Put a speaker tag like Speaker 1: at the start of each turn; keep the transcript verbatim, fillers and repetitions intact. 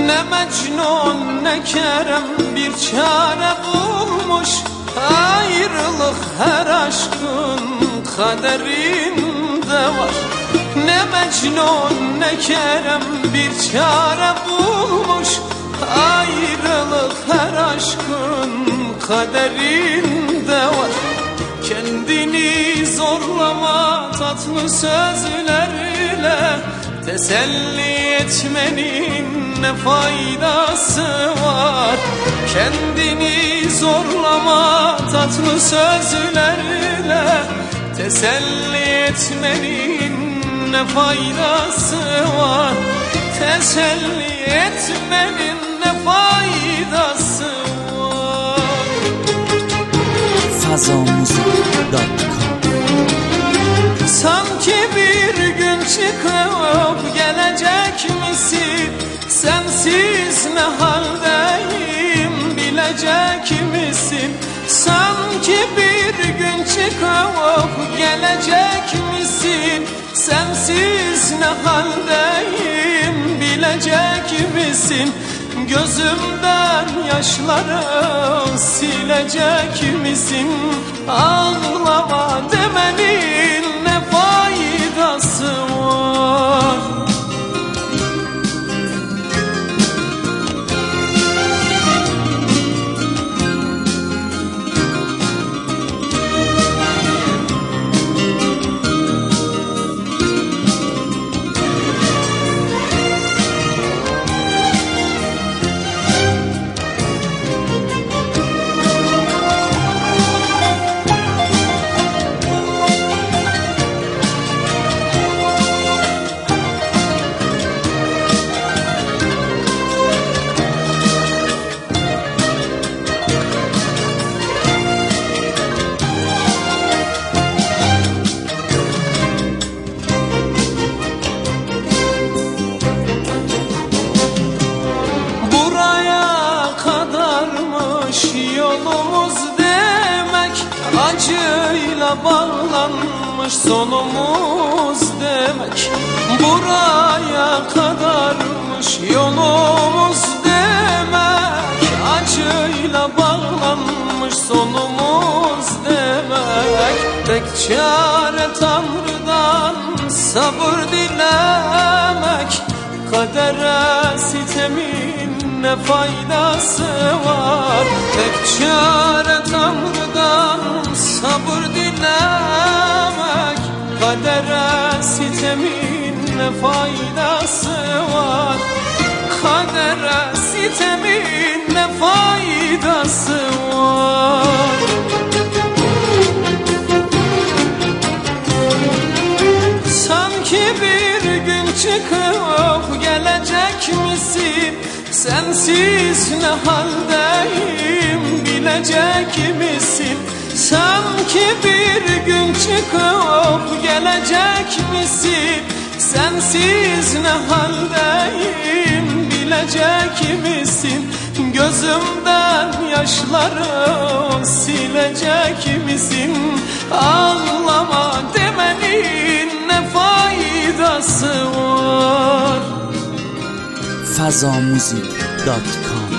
Speaker 1: Ne Mecnun ne Kerem bir çare bulmuş, ayrılık her aşkın kaderinde var. Ne Mecnun ne Kerem bir çare bulmuş, ayrılık her aşkın kaderinde var. Kendini zorlama tatlı sözlerle, teselli etmenin ne faydası var? Kendini zorlama tatlı sözlerle, teselli etmenin ne faydası var? Teselli etmenin ne faydası var?
Speaker 2: Fazamüzik nokta com.
Speaker 1: Sanki bir gün çıkıp gelecek misin? Sensiz ne haldeyim bilecek misin? Sanki bir gün çıkıp gelecek misin? Sensiz ne haldeyim bilecek misin? Gözümden yaşları silecek misin? Ağlama demenin ne faydası var? Yolumuz demek, acıyla bağlanmış sonumuz demek. Buraya kadarmış yolumuz demek, acıyla bağlanmış sonumuz demek. Tek çare Tanrı'dan sabır dilemek, kadere sitemin ne faydası var? Tek çare Tanrı'dan sabır dilemek, kadere sitemin ne faydası var? Kadere sitemin ne faydası var? Sanki bir gün çıkıp gelecek misin? Sensiz ne haldeyim bilecek misin? Sanki bir gün çıkıp gelecek misin? Sensiz ne haldeyim bilecek misin? Gözümden yaşları silecek misin? Ağlama demenin ne faydası var?
Speaker 2: Fazamüzik nokta com